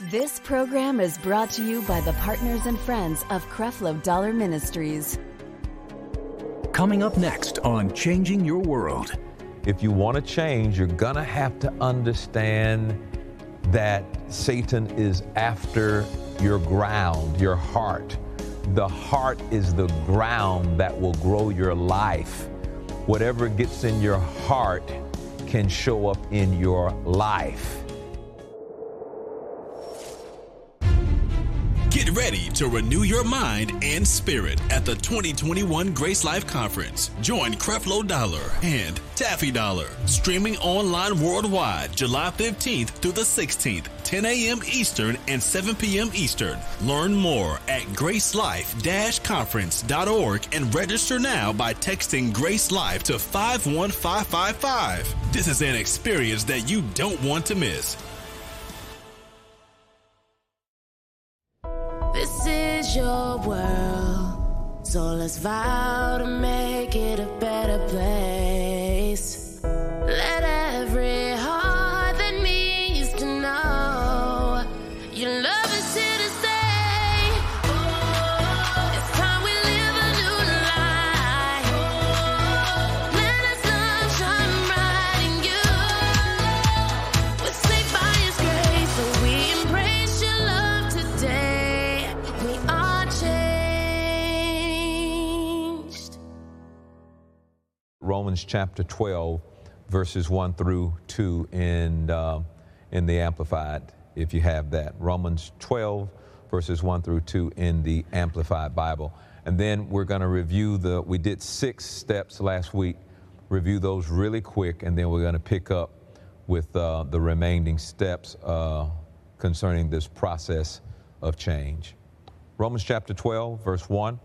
This program is brought to you by the partners and friends of Creflo Dollar Ministries. Coming up next on Changing Your World. If you want to change, you're going to have to understand that Satan is after your ground, your heart. The heart is the ground that will grow your life. Whatever gets in your heart can show up in your life. Get ready to renew your mind and spirit at the 2021 Grace Life Conference. Join Creflo Dollar and Taffy Dollar, streaming online worldwide July 15th through the 16th, 10 a.m. Eastern and 7 p.m. Eastern. Learn more at gracelife-conference.org and register now by texting Grace Life to 51555. This is an experience that you don't want to miss. This is your world, so let's vow to make it a better place. Let every heart that needs to know your love is here to stay. Oh, it's time we live a new life. Let us love shine bright in you. We're saved by His grace, so we embrace your love today. We are changed. Romans chapter 12, verses 1 through 2 in the Amplified, if you have that. Romans 12, verses 1 through 2 in the Amplified Bible. And then we're going to review we did 6 steps last week, review those really quick, and then we're going to pick up with the remaining steps concerning this process of change. Romans chapter 12, verse 1.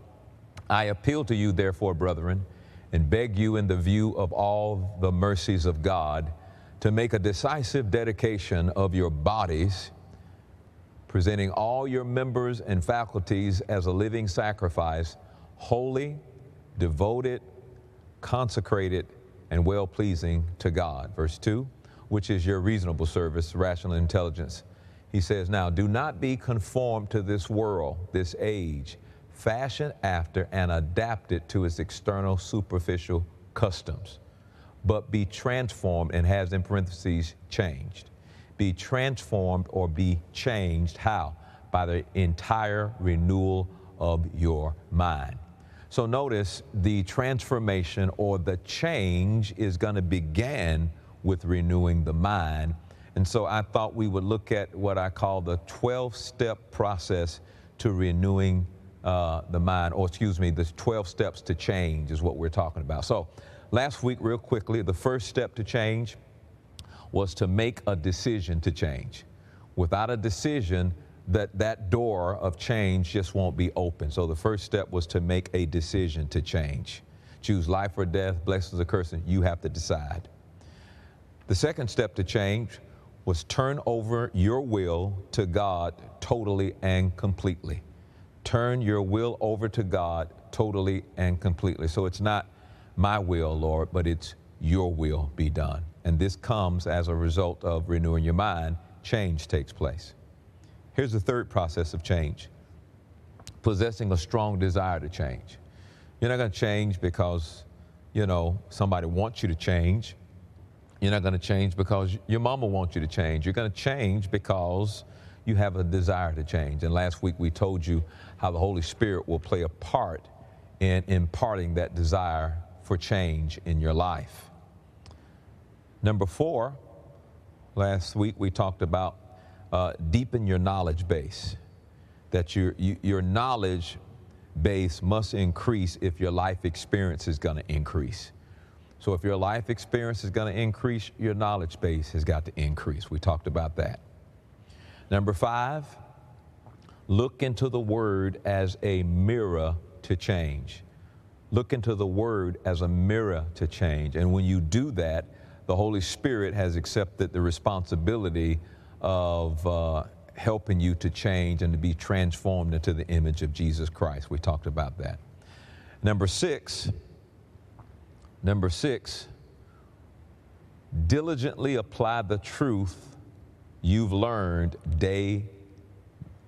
I appeal to you, therefore, brethren, and beg you in the view of all the mercies of God to make a decisive dedication of your bodies, presenting all your members and faculties as a living sacrifice, holy, devoted, consecrated, and well-pleasing to God. Verse 2, which is your reasonable service, rational intelligence. He says, now, do not be conformed to this world, this age, fashioned after and adapted to its external superficial customs, but be transformed, and has in parentheses changed. Be transformed or be changed. How? By the entire renewal of your mind. So notice the transformation or the change is going to begin with renewing the mind. And so I thought we would look at what I call the 12-step process to renewing the mind, or excuse me, the 12 steps to change is what we're talking about. So last week, real quickly, the first step to change was to make a decision to change. Without a decision, that door of change just won't be open. So the first step was to make a decision to change. Choose life or death, blessings or curses. You have to decide. The second step to change was turn over your will to God totally and completely. Turn your will over to God totally and completely. So it's not my will, Lord, but it's your will be done. And this comes as a result of renewing your mind. Change takes place. Here's the third process of change. Possessing a strong desire to change. You're not going to change because, somebody wants you to change. You're not going to change because your mama wants you to change. You're going to change because you have a desire to change. And last week we told you how the Holy Spirit will play a part in imparting that desire for change in your life. Number 4, last week we talked about deepen your knowledge base. That your knowledge base must increase if your life experience is going to increase. So if your life experience is going to increase, your knowledge base has got to increase. We talked about that. Number 5, look into the Word as a mirror to change. Look into the Word as a mirror to change. And when you do that, the Holy Spirit has accepted the responsibility of helping you to change and to be transformed into the image of Jesus Christ. We talked about that. Number 6, diligently apply the truth you've learned day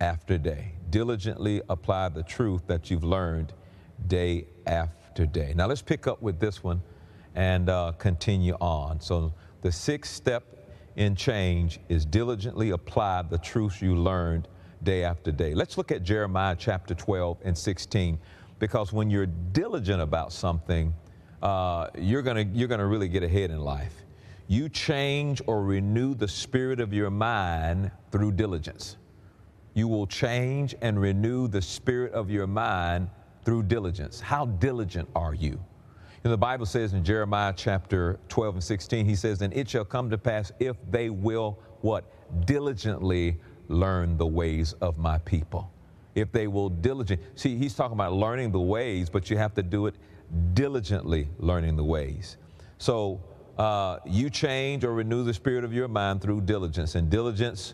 after day. Diligently apply the truth that you've learned day after day. Now let's pick up with this one and continue on. So the sixth step in change is diligently apply the truths you learned day after day. Let's look at Jeremiah chapter 12 and 16, because when you're diligent about something, you're gonna really get ahead in life. You change or renew the spirit of your mind through diligence. You will change and renew the spirit of your mind through diligence. How diligent are you? The Bible says in Jeremiah chapter 12 and 16, he says, and it shall come to pass if they will, what? Diligently learn the ways of my people. If they will diligently. See, he's talking about learning the ways, but you have to do it diligently, learning the ways. So you change or renew the spirit of your mind through diligence. And diligence,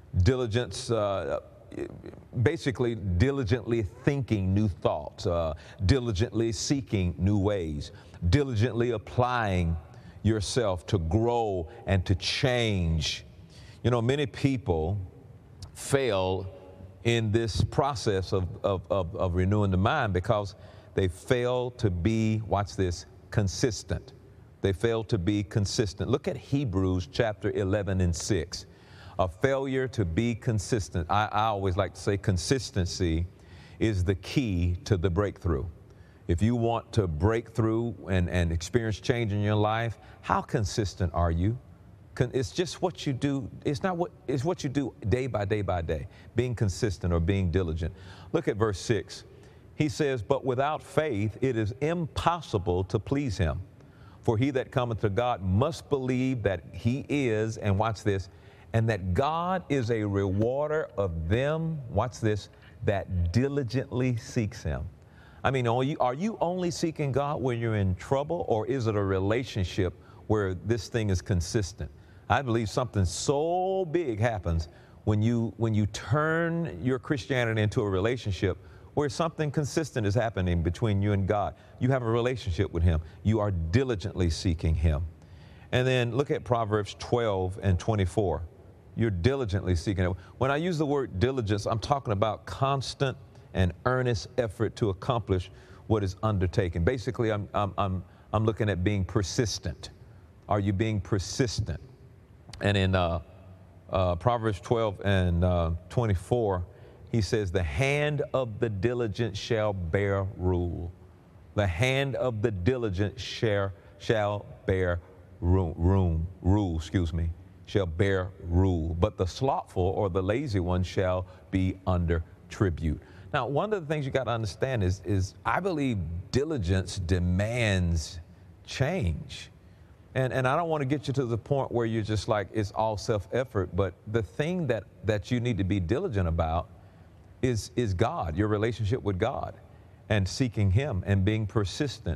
basically diligently thinking new thoughts, diligently seeking new ways, diligently applying yourself to grow and to change. You know, many people fail in this process of renewing the mind because they fail to be, watch this, consistent. They fail to be consistent. Look at Hebrews chapter 11 and 6. A failure to be consistent. I always like to say consistency is the key to the breakthrough. If you want to break through and experience change in your life, how consistent are you? It's just what you do. It's what you do day by day by day, being consistent or being diligent. Look at verse 6. He says, but without faith, it is impossible to please him. For he that cometh to God must believe that he is, and watch this, and that God is a rewarder of them, watch this, that diligently seeks him. I mean, are you only seeking God when you're in trouble, or is it a relationship where this thing is consistent? I believe something so big happens when you turn your Christianity into a relationship where something consistent is happening between you and God. You have a relationship with him. You are diligently seeking him. And then look at Proverbs 12 and 24. You're diligently seeking him. When I use the word diligence, I'm talking about constant and earnest effort to accomplish what is undertaken. Basically, I'm looking at being persistent. Are you being persistent? And in Proverbs 12 and 24, he says, the hand of the diligent shall bear rule. The hand of the diligent shall bear rule, shall bear rule. But the slothful or the lazy one shall be under tribute. Now, one of the things you got to understand is I believe diligence demands change. And I don't want to get you to the point where you're just like, it's all self-effort, but the thing that you need to be diligent about is God, your relationship with God, and seeking him and being persistent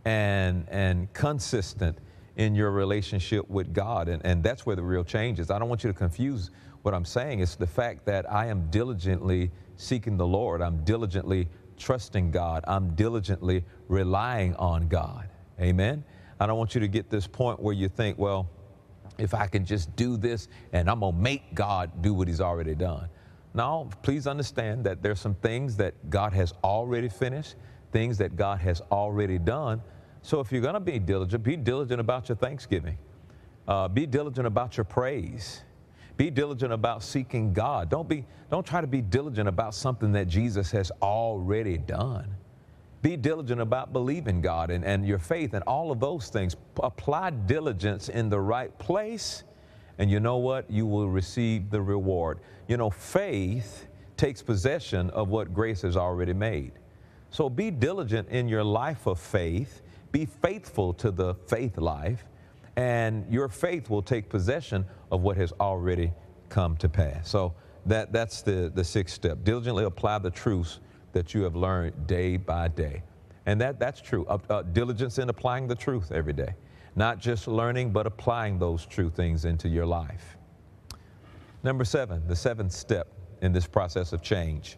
and consistent in your relationship with God. And that's where the real change is. I don't want you to confuse what I'm saying. It's the fact that I am diligently seeking the Lord. I'm diligently trusting God. I'm diligently relying on God. Amen. I don't want you to get this point where you think, well, if I can just do this and I'm going to make God do what he's already done. No, please understand that there's some things that God has already finished, things that God has already done. So if you're going to be diligent about your thanksgiving. Be diligent about your praise. Be diligent about seeking God. Don't try to be diligent about something that Jesus has already done. Be diligent about believing God and your faith and all of those things. Apply diligence in the right place, and you know what? You will receive the reward. You know, faith takes possession of what grace has already made. So be diligent in your life of faith. Be faithful to the faith life, and your faith will take possession of what has already come to pass. So that's the sixth step. Diligently apply the truths that you have learned day by day. And that's true. Diligence in applying the truth every day. Not just learning, but applying those true things into your life. Number 7, the seventh step in this process of change.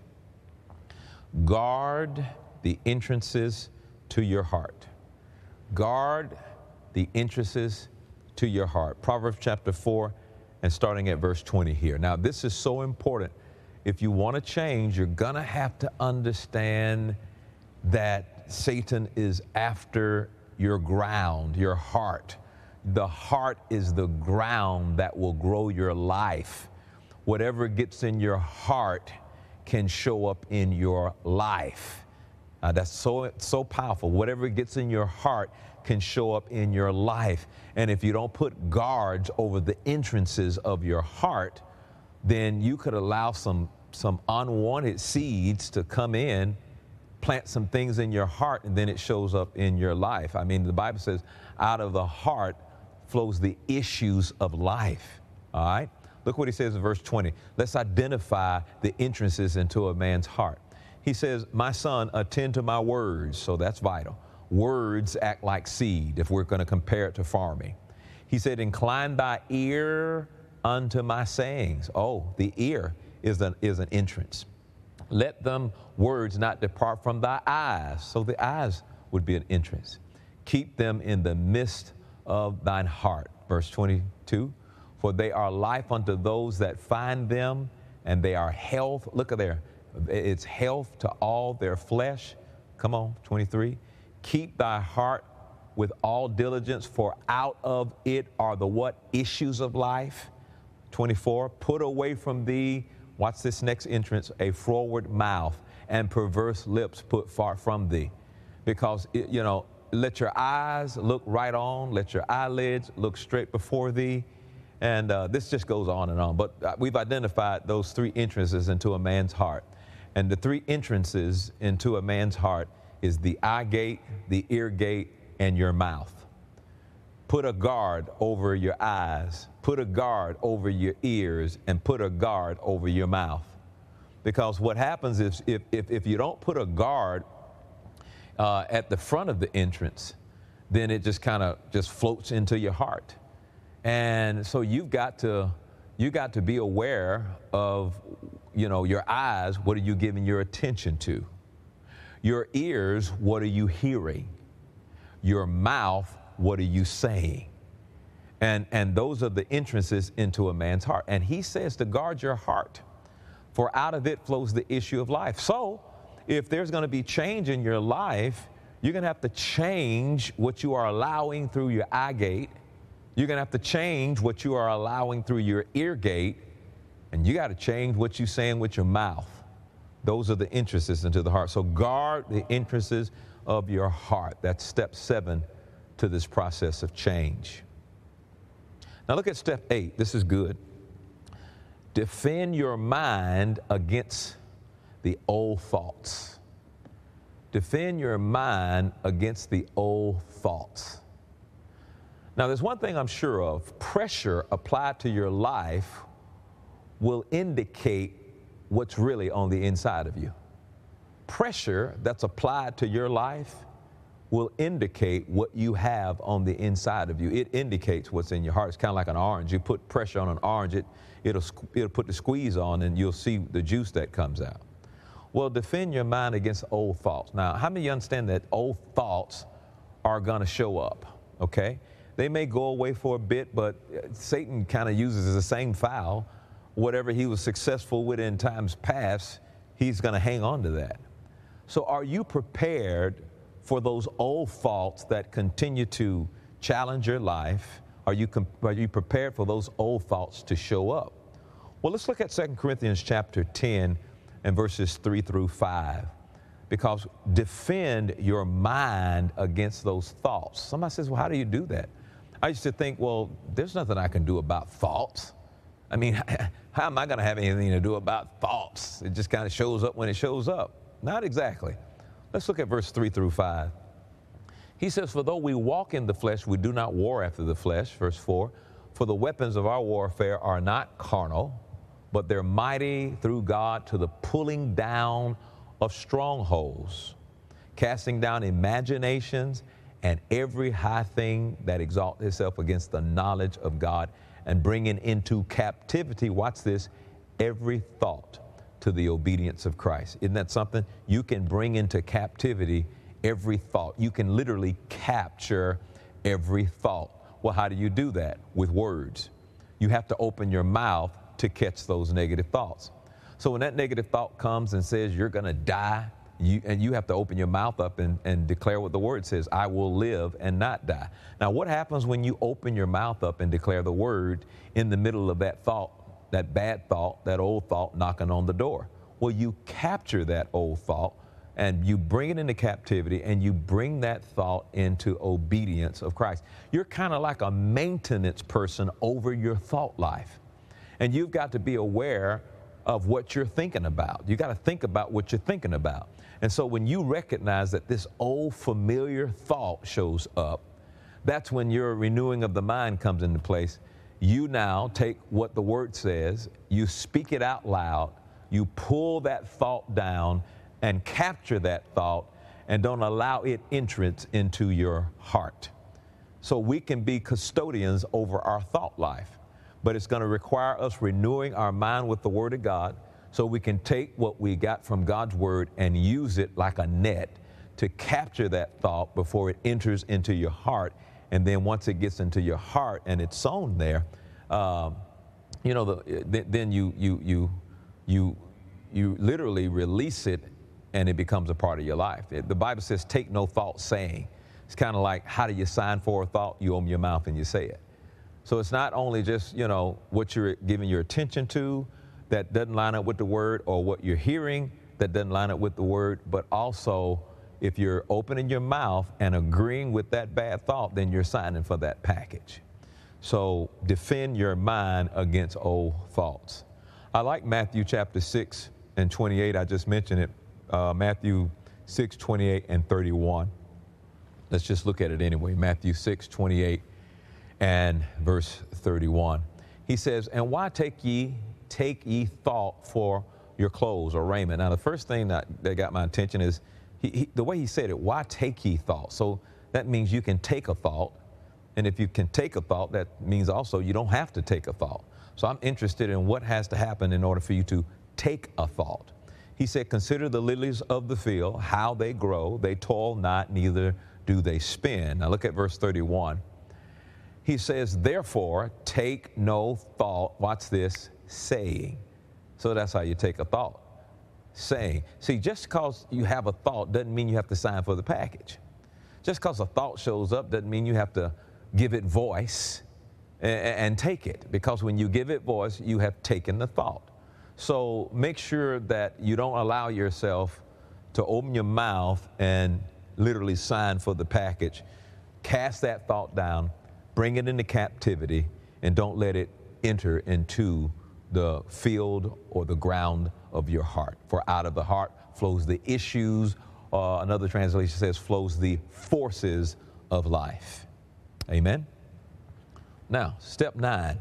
Guard the entrances to your heart. Guard the entrances to your heart. Proverbs chapter 4 and starting at verse 20 here. Now, this is so important if you want to change, you're going to have to understand that Satan is after your ground, your heart. The heart is the ground that will grow your life. Whatever gets in your heart can show up in your life. That's so powerful. Whatever gets in your heart can show up in your life. And if you don't put guards over the entrances of your heart, then you could allow some unwanted seeds to come in, plant some things in your heart, and then it shows up in your life. I mean, the Bible says, out of the heart flows the issues of life. All right? Look what he says in verse 20. Let's identify the entrances into a man's heart. He says, my son, attend to my words. So that's vital. Words act like seed if we're going to compare it to farming. He said, incline thy ear unto my sayings. Oh, the ear is an entrance. Let them words not depart from thy eyes. So the eyes would be an entrance. Keep them in the midst of thine heart. Verse 22, for they are life unto those that find them, and they are health. Look at there. It's health to all their flesh. Come on, 23. Keep thy heart with all diligence, for out of it are the what? Issues of life. 24. Put away from thee, watch this next entrance, a froward mouth and perverse lips put far from thee. Because, let your eyes look right on, let your eyelids look straight before thee. And this just goes on and on. But we've identified those three entrances into a man's heart. And the three entrances into a man's heart is the eye gate, the ear gate, and your mouth. Put a guard over your eyes, put a guard over your ears, and put a guard over your mouth. Because what happens is if you don't put a guard at the front of the entrance, then it just kind of just floats into your heart. And so you've got to be aware of, your eyes, what are you giving your attention to? Your ears, what are you hearing? Your mouth, what are you saying? And those are the entrances into a man's heart. And he says to guard your heart, for out of it flows the issue of life. So if there's going to be change in your life, you're going to have to change what you are allowing through your eye gate. You're going to have to change what you are allowing through your ear gate. And you got to change what you're saying with your mouth. Those are the entrances into the heart. So guard the entrances of your heart. That's step 7 to this process of change. Now look at step 8. This is good. Defend your mind against the old thoughts. Defend your mind against the old thoughts. Now there's one thing I'm sure of. Pressure applied to your life will indicate what's really on the inside of you. Pressure that's applied to your life will indicate what you have on the inside of you. It indicates what's in your heart. It's kind of like an orange. You put pressure on an orange, it'll put the squeeze on, and you'll see the juice that comes out. Well, defend your mind against old thoughts. Now, how many of you understand that old thoughts are going to show up, okay? They may go away for a bit, but Satan kind of uses the same file. Whatever he was successful with in times past, he's going to hang on to that. So are you prepared for those old thoughts that continue to challenge your life? Are you prepared for those old thoughts to show up? Well, let's look at 2 Corinthians chapter 10 and verses 3 through 5. Because defend your mind against those thoughts. Somebody says, well, how do you do that? I used to think, well, there's nothing I can do about thoughts. I mean, how am I going to have anything to do about thoughts? It just kind of shows up when it shows up. Not exactly. Let's look at verse 3 through 5. He says, for though we walk in the flesh, we do not war after the flesh. Verse 4, for the weapons of our warfare are not carnal, but they're mighty through God to the pulling down of strongholds, casting down imaginations and every high thing that exalts itself against the knowledge of God, and bringing into captivity, watch this, every thought to the obedience of Christ. Isn't that something? You can bring into captivity every thought. You can literally capture every thought. Well, how do you do that? With words. You have to open your mouth to catch those negative thoughts. So when that negative thought comes and says you're going to die, you have to open your mouth up and declare what the word says, I will live and not die. Now, what happens when you open your mouth up and declare the word in the middle of that thought, that bad thought, that old thought knocking on the door? Well, you capture that old thought and you bring it into captivity and you bring that thought into obedience of Christ. You're kind of like a maintenance person over your thought life. And you've got to be aware of what you're thinking about. You got to think about what you're thinking about. And so when you recognize that this old familiar thought shows up, that's when your renewing of the mind comes into place. You now take what the word says, you speak it out loud, you pull that thought down and capture that thought and don't allow it entrance into your heart. So we can be custodians over our thought life, but it's going to require us renewing our mind with the word of God so we can take what we got from God's word and use it like a net to capture that thought before it enters into your heart. And then once it gets into your heart and it's sown there, then you literally release it and it becomes a part of your life. The Bible says, take no thought saying. It's kind of like, how do you sign for a thought? You open your mouth and you say it. So it's not only just, what you're giving your attention to that doesn't line up with the word, or what you're hearing that doesn't line up with the word, but also if you're opening your mouth and agreeing with that bad thought, then you're signing for that package. So defend your mind against old thoughts. I like Matthew chapter 6 and 28. I just mentioned it. Matthew 6, 28 and 31. Let's just look at it anyway. Matthew 6, 28 and verse 31. He says, and why take ye thought for your clothes or raiment? Now, the first thing that got my attention is the way he said it, why take ye thought? So that means you can take a thought. And if you can take a thought, that means also you don't have to take a thought. So I'm interested in what has to happen in order for you to take a thought. He said, consider the lilies of the field, how they grow. They toil not, neither do they spin. Now look at verse 31. He says, therefore, take no thought, watch this, saying. So that's how you take a thought, saying. See, just because you have a thought doesn't mean you have to sign for the package. Just because a thought shows up doesn't mean you have to give it voice and take it. Because when you give it voice, you have taken the thought. So make sure that you don't allow yourself to open your mouth and literally sign for the package. Cast that thought down, bring it into captivity, and don't let it enter into the field or the ground of your heart. For out of the heart flows the issues, another translation says flows the forces of life. Amen? Now, step 9.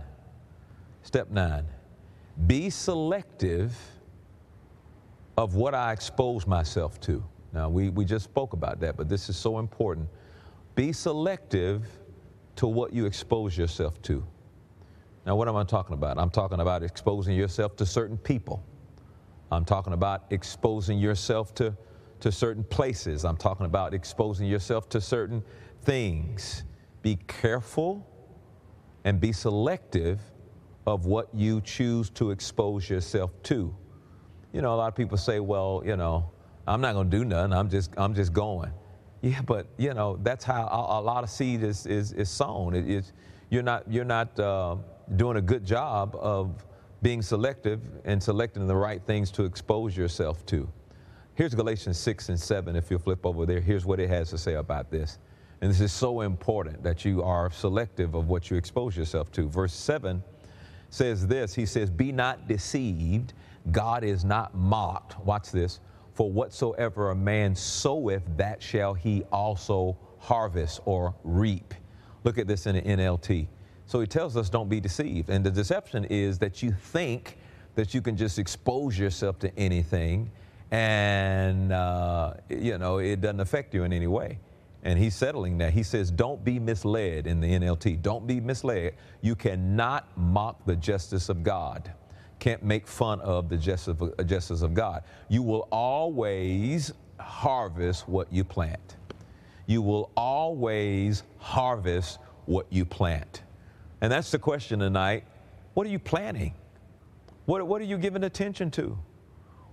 Be selective of what I expose myself to. Now, we just spoke about that, but this is so important. Be selective to what you expose yourself to. Now, what am I talking about? I'm talking about exposing yourself to certain people. I'm talking about exposing yourself to certain places. I'm talking about exposing yourself to certain things. Be careful and be selective of what you choose to expose yourself to. A lot of people say, well, I'm not going to do nothing. I'm just going. Yeah, but that's how a lot of seed is sown. You're not doing a good job of being selective and selecting the right things to expose yourself to. Here's Galatians 6 and 7. If you'll flip over there, here's what it has to say about this. And this is so important that you are selective of what you expose yourself to. Verse 7 says this. He says, be not deceived. God is not mocked. Watch this. For whatsoever a man soweth, that shall he also harvest or reap. Look at this in the NLT. So he tells us don't be deceived. And the deception is that you think that you can just expose yourself to anything and, it doesn't affect you in any way. And he's settling that. He says, don't be misled in the NLT. Don't be misled. You cannot mock the justice of God. Can't make fun of the justice of God. You will always harvest what you plant. You will always harvest what you plant. And that's the question tonight. What are you planting? What are you giving attention to?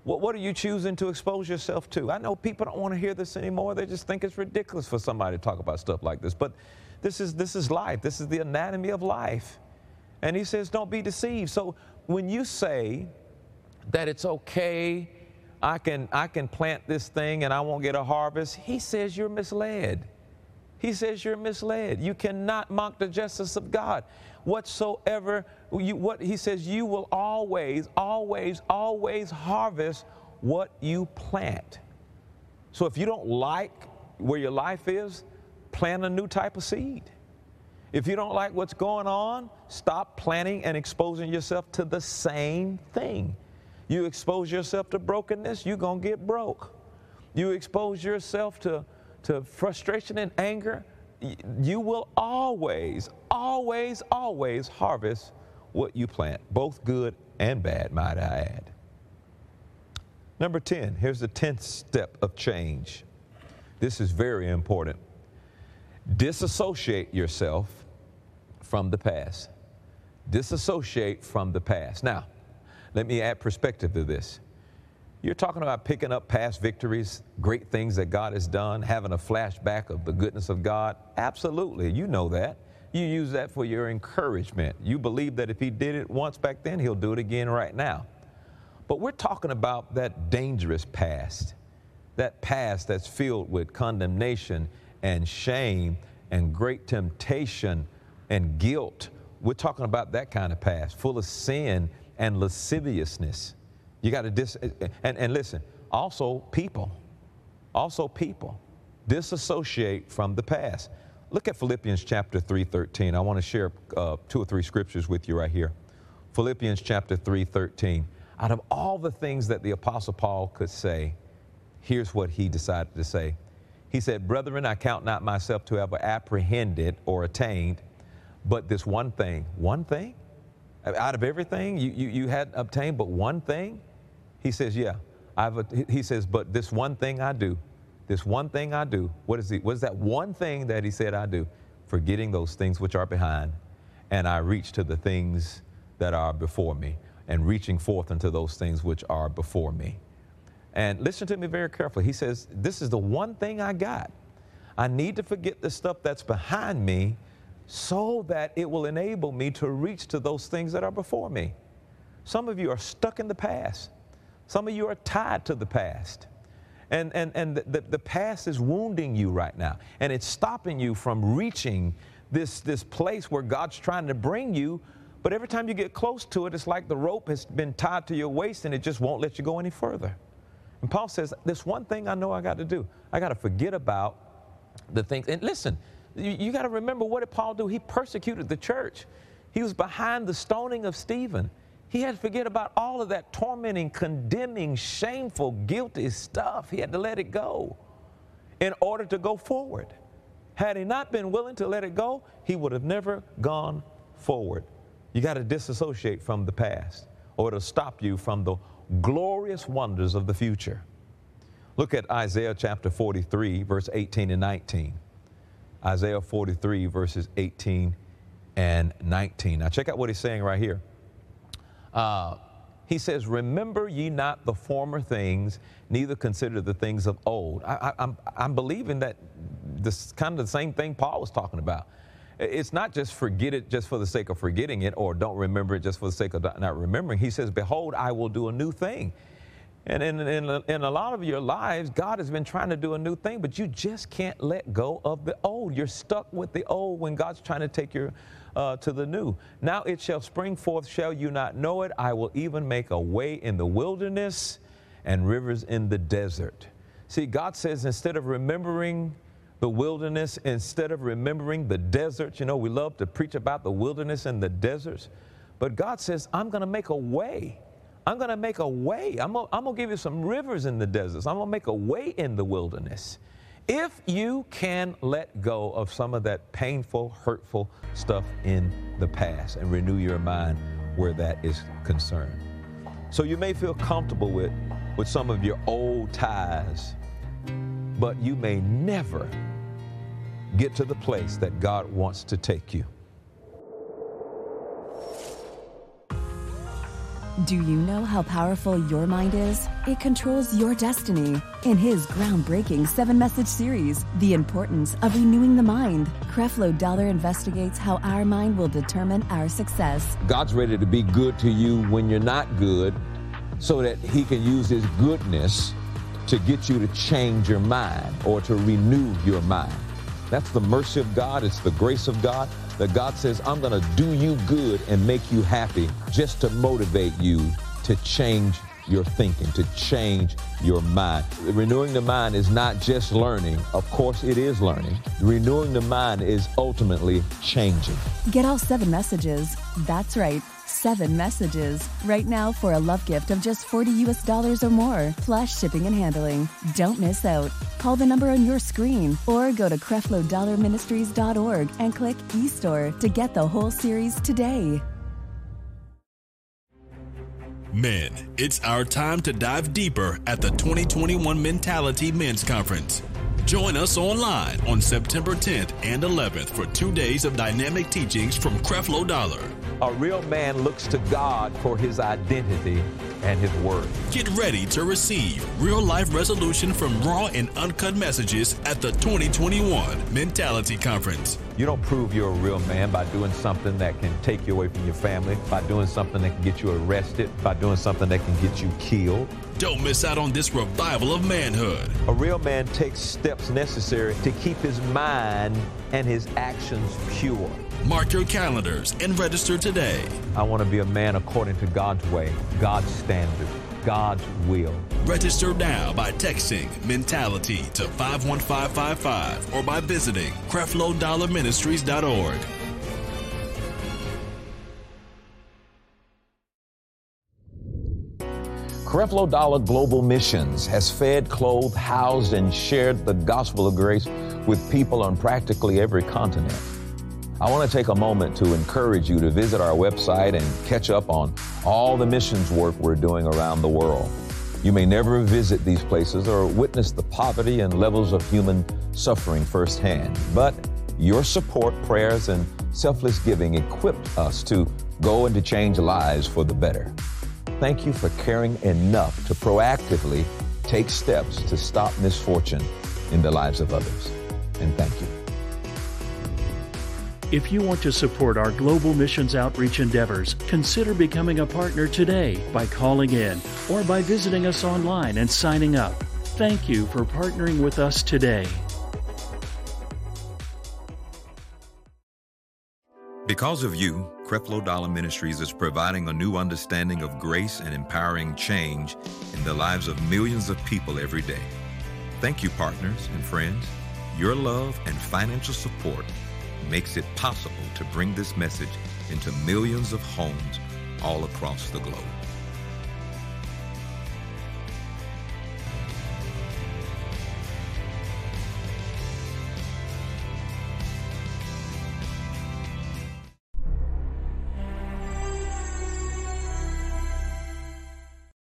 What are you choosing to expose yourself to? I know people don't want to hear this anymore. They just think it's ridiculous for somebody to talk about stuff like this. But this is life. This is the anatomy of life. And he says, don't be deceived. So when you say that it's okay, I can plant this thing and I won't get a harvest, he says you're misled. He says you're misled. You cannot mock the justice of God. Whatsoever, he says you will always, always, always harvest what you plant. So if you don't like where your life is, plant a new type of seed. If you don't like what's going on, stop planting and exposing yourself to the same thing. You expose yourself to brokenness, you're going to get broke. You expose yourself to frustration and anger, you will always, always, always harvest what you plant, both good and bad, might I add. Number 10, here's the 10th step of change. This is very important. Disassociate yourself from the past. Disassociate from the past. Now, let me add perspective to this. You're talking about picking up past victories, great things that God has done, having a flashback of the goodness of God. Absolutely, you know that. You use that for your encouragement. You believe that if he did it once back then, he'll do it again right now. But we're talking about that dangerous past, that past that's filled with condemnation and shame and great temptation and guilt. We're talking about that kind of past, full of sin and lasciviousness. You got to and listen, also people, disassociate from the past. Look at Philippians chapter 3:13. I want to share 2 or 3 scriptures with you right here. Philippians chapter 3:13. Out of all the things that the Apostle Paul could say, here's what he decided to say. He said, brethren, I count not myself to have apprehended or attained, but this one thing. One thing? Out of everything you had obtained but one thing? He says, yeah. He says, but this one thing I do. This one thing I do. What is that one thing that he said I do? Forgetting those things which are behind, and I reach to the things that are before me, and reaching forth unto those things which are before me. And listen to me very carefully. He says, this is the one thing I got. I need to forget the stuff that's behind me so that it will enable me to reach to those things that are before me. Some of you are stuck in the past. Some of you are tied to the past. And the past is wounding you right now. And it's stopping you from reaching this place where God's trying to bring you. But every time you get close to it, it's like the rope has been tied to your waist and it just won't let you go any further. And Paul says, this one thing I know I got to do. I got to forget about the things. And listen, you got to remember, what did Paul do? He persecuted the church. He was behind the stoning of Stephen. He had to forget about all of that tormenting, condemning, shameful, guilty stuff. He had to let it go in order to go forward. Had he not been willing to let it go, he would have never gone forward. You got to disassociate from the past, or it'll stop you from the glorious wonders of the future. Look at Isaiah chapter 43, verse 18 and 19. Isaiah 43, verses 18 and 19. Now check out what he's saying right here. He says, remember ye not the former things, neither consider the things of old. I'm believing that this kind of the same thing Paul was talking about. It's not just forget it just for the sake of forgetting it, or don't remember it just for the sake of not remembering. He says, behold, I will do a new thing. And in a lot of your lives, God has been trying to do a new thing, but you just can't let go of the old. You're stuck with the old when God's trying to take you to the new. Now it shall spring forth, shall you not know it? I will even make a way in the wilderness and rivers in the desert. See, God says, instead of remembering the wilderness, instead of remembering the desert, you know, we love to preach about the wilderness and the deserts, but God says, I'm going to make a way. I'm going to make a way. I'm going to give you some rivers in the deserts. I'm going to make a way in the wilderness. If you can let go of some of that painful, hurtful stuff in the past and renew your mind where that is concerned. So you may feel comfortable with some of your old ties, but you may never get to the place that God wants to take you. Do you know how powerful your mind is? It controls your destiny. In his groundbreaking 7-message series, The Importance of Renewing the Mind, Creflo Dollar investigates how our mind will determine our success. God's ready to be good to you when you're not good, so that he can use his goodness to get you to change your mind or to renew your mind. That's the mercy of God. It's the grace of God that God says, I'm going to do you good and make you happy just to motivate you to change your thinking, to change your mind. Renewing the mind is not just learning. Of course, it is learning. Renewing the mind is ultimately changing. Get all 7 messages. That's right. 7 messages right now for a love gift of just $40 or more, plus shipping and handling. Don't miss out. Call the number on your screen or go to CrefloDollarMinistries.org and click eStore to get the whole series today. Men, it's our time to dive deeper at the 2021 Mentality Men's Conference. Join us online on September 10th and 11th for 2 days of dynamic teachings from Creflo Dollar. A real man looks to God for his identity and his word. Get ready to receive real-life resolution from raw and uncut messages at the 2021 Mentality Conference. You don't prove you're a real man by doing something that can take you away from your family, by doing something that can get you arrested, by doing something that can get you killed. Don't miss out on this revival of manhood. A real man takes steps necessary to keep his mind and his actions pure. Mark your calendars and register today. I want to be a man according to God's way, God's standard, God's will. Register now by texting Mentality to 51555 or by visiting CrefloDollarMinistries.org. Creflo Dollar Global Missions has fed, clothed, housed, and shared the gospel of grace with people on practically every continent. I want to take a moment to encourage you to visit our website and catch up on all the missions work we're doing around the world. You may never visit these places or witness the poverty and levels of human suffering firsthand, but your support, prayers, and selfless giving equipped us to go and to change lives for the better. Thank you for caring enough to proactively take steps to stop misfortune in the lives of others. And thank you. If you want to support our global missions outreach endeavors, consider becoming a partner today by calling in or by visiting us online and signing up. Thank you for partnering with us today. Because of you, Creflo Dollar Ministries is providing a new understanding of grace and empowering change in the lives of millions of people every day. Thank you, partners and friends. Your love and financial support makes it possible to bring this message into millions of homes all across the globe.